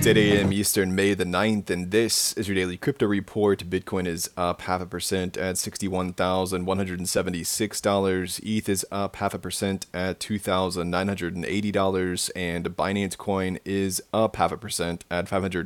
It's 8 a.m. Eastern, May the 9th, and this is your daily crypto report. Bitcoin is up 0.5% at $61,176. ETH is up 0.5% at $2,980, and Binance Coin is up 0.5% at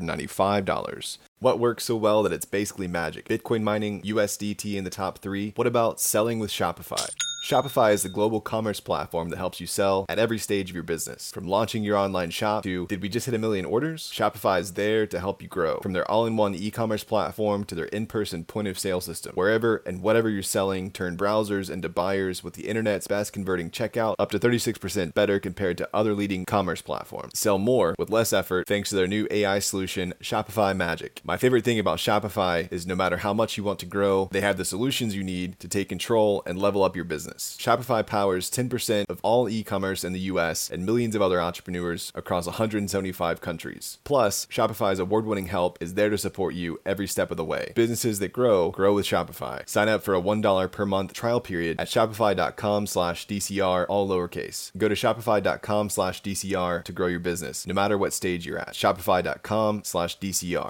$595. What works so well that it's basically magic? Bitcoin mining, USDT in the top 3. What about selling with Shopify? Shopify is the global commerce platform that helps you sell at every stage of your business. From launching your online shop to, did we just hit 1 million orders? Shopify is there to help you grow. From their all-in-one e-commerce platform to their in-person point-of-sale system. Wherever and whatever you're selling, turn browsers into buyers with the internet's best converting checkout, up to 36% better compared to other leading commerce platforms. Sell more with less effort thanks to their new AI solution, Shopify Magic. My favorite thing about Shopify is no matter how much you want to grow, they have the solutions you need to take control and level up your business. Shopify powers 10% of all e-commerce in the US and millions of other entrepreneurs across 175 countries. Plus, Shopify's award-winning help is there to support you every step of the way. Businesses that grow with Shopify. Sign up for a $1 per month trial period at shopify.com/DCR, all lowercase. Go to shopify.com/DCR to grow your business, no matter what stage you're at. Shopify.com/DCR.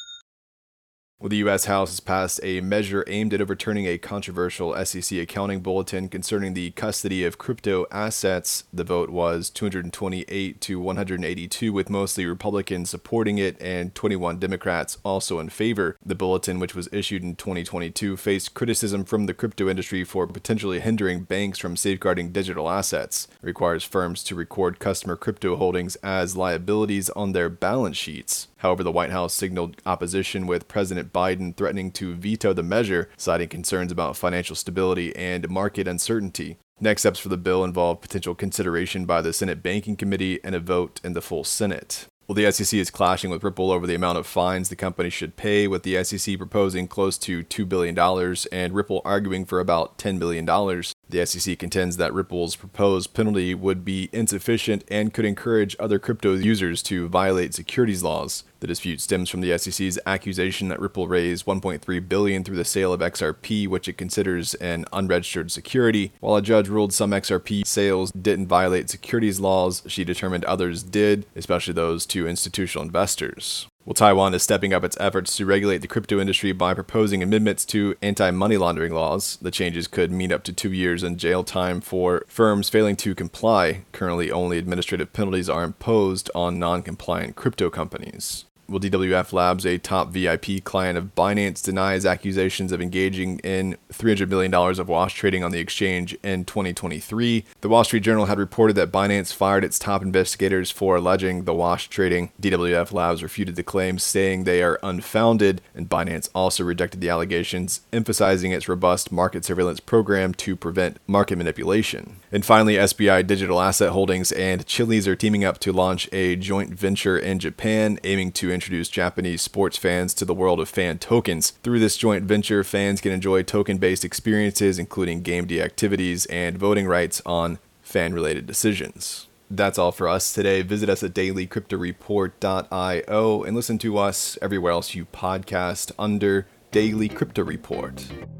Well, the U.S. House has passed a measure aimed at overturning a controversial SEC accounting bulletin concerning the custody of crypto assets. The vote was 228 to 182, with mostly Republicans supporting it and 21 Democrats also in favor. The bulletin, which was issued in 2022, faced criticism from the crypto industry for potentially hindering banks from safeguarding digital assets. It requires firms to record customer crypto holdings as liabilities on their balance sheets. However, the White House signaled opposition, with President Biden threatening to veto the measure, citing concerns about financial stability and market uncertainty. Next steps for the bill involve potential consideration by the Senate Banking Committee and a vote in the full Senate. Well, the SEC is clashing with Ripple over the amount of fines the company should pay, with the SEC proposing close to $2 billion and Ripple arguing for about $10 billion. The SEC contends that Ripple's proposed penalty would be insufficient and could encourage other crypto users to violate securities laws. The dispute stems from the SEC's accusation that Ripple raised $1.3 billion through the sale of XRP, which it considers an unregistered security. While a judge ruled some XRP sales didn't violate securities laws, she determined others did, especially those to institutional investors. Well, Taiwan is stepping up its efforts to regulate the crypto industry by proposing amendments to anti-money laundering laws. The changes could mean up to 2 years in jail time for firms failing to comply. Currently, only administrative penalties are imposed on non-compliant crypto companies. Well, DWF Labs, a top VIP client of Binance, denies accusations of engaging in $300 million of wash trading on the exchange in 2023. The Wall Street Journal had reported that Binance fired its top investigators for alleging the wash trading. DWF Labs refuted the claims, saying they are unfounded, and Binance also rejected the allegations, emphasizing its robust market surveillance program to prevent market manipulation. And finally, SBI Digital Asset Holdings and Chiliz are teaming up to launch a joint venture in Japan, aiming to introduce Japanese sports fans to the world of fan tokens. Through this joint venture, fans can enjoy token-based experiences, including game day activities and voting rights on fan-related decisions. That's all for us today. Visit us at dailycryptoreport.io and listen to us everywhere else you podcast under Daily Crypto Report.